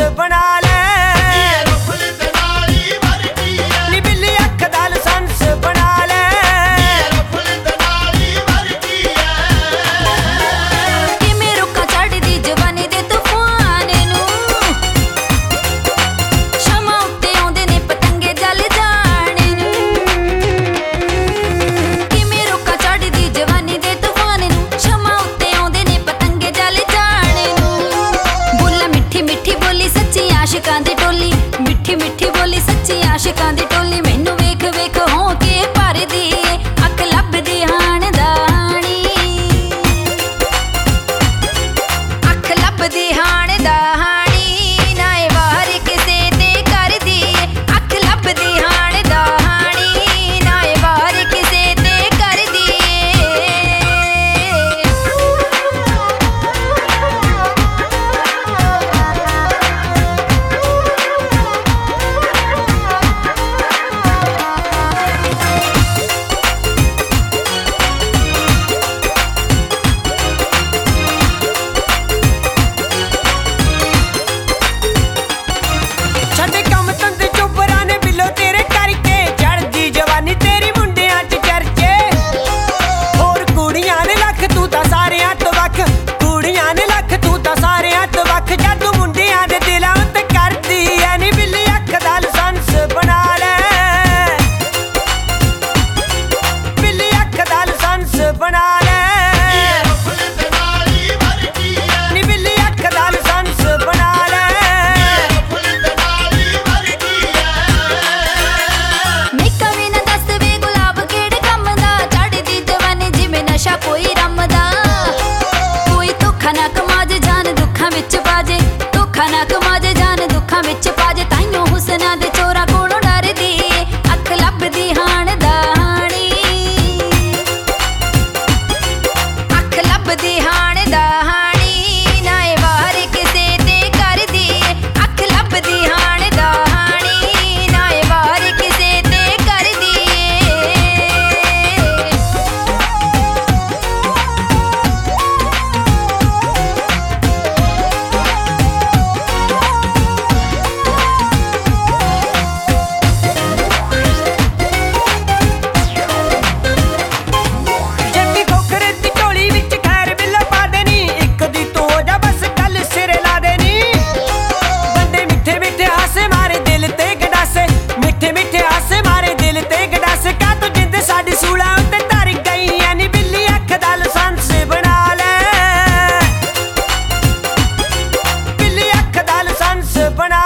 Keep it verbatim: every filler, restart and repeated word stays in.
बना ले। नी बिल्ली अख दा लाइसेंस बना ले। किवें रोकां चढ़दी जवानी दे तूफान नूं, शमां उत्ते आउंदे ने पतंगे जल जाण नूं। किवें रोकां चढ़दी जवानी दे तूफान नूं, शमां उत्ते आउंदे ने पतंगे जल जाण नूं। बोला मिठी मिठी बोली सच्ची आशिकां दी टोली, मिठी मिठी बोली सच्ची आशिकां दी टोली। मैनू वेख वेख हों के भरदी ए अख लभदी हाण दा हाणी, अख लभदी हाण दा हाणी। ना ए वार किसे ते करदी ए अख लभदी हाण दा हाणी, ना ए वार किसे ते करदी छड्डे कम तंद चोबरां ने बिल्लो तेरे करके, चढ़दी जवानी तेरी मुंडियां च चर्चे। होर कुड़ियां ने लख तू तां सारेयां तो वख, कुड़ियां ने लख तू तां सारेयां तो वख। जादू मुंडियां दे दिलां ते करदी ऐ नी बिल्ली अख दा लाइसेंस बना ले। बिल्ली अख दा लाइसेंस बना ले। नी बिल्ली अख दा लाइसेंस बना ले। निक्का भी ना दस वे गुलाब केड़े कम दा, चढ़दी जवानी जिवें नशा कोई रमदा। कोई धोखा ना कमाजे जान दुखां विच पाजे, धोखा ना कमाजे जान दुखां विच पाजे। ताइयों हुसना दे चोरा कोलों डरदी ए अख लभदी हाण दा हाणी, अख लभदी हाण दा हाणी। ना ए वार किसे ते करदी ए अख लभदी हाण दा हाणी, ना ए वार किसे ते करदी जंडी खोखरे दी टोली विच खैर बिल्लो पा देनी, इक दी तू हो जा बस गल सिरे ला देनी। बंदे मिठे मिठे हासे मारे दिल ते गंडासे, मिठे मिठे हासे मारे दिल ते गंडासे। का तू जिंद साडी सूला उत्ते तर गई ऐ नी बिल्ली अख दा लाइसेंस बना ले। बिल्ली अख दा लाइसेंस बना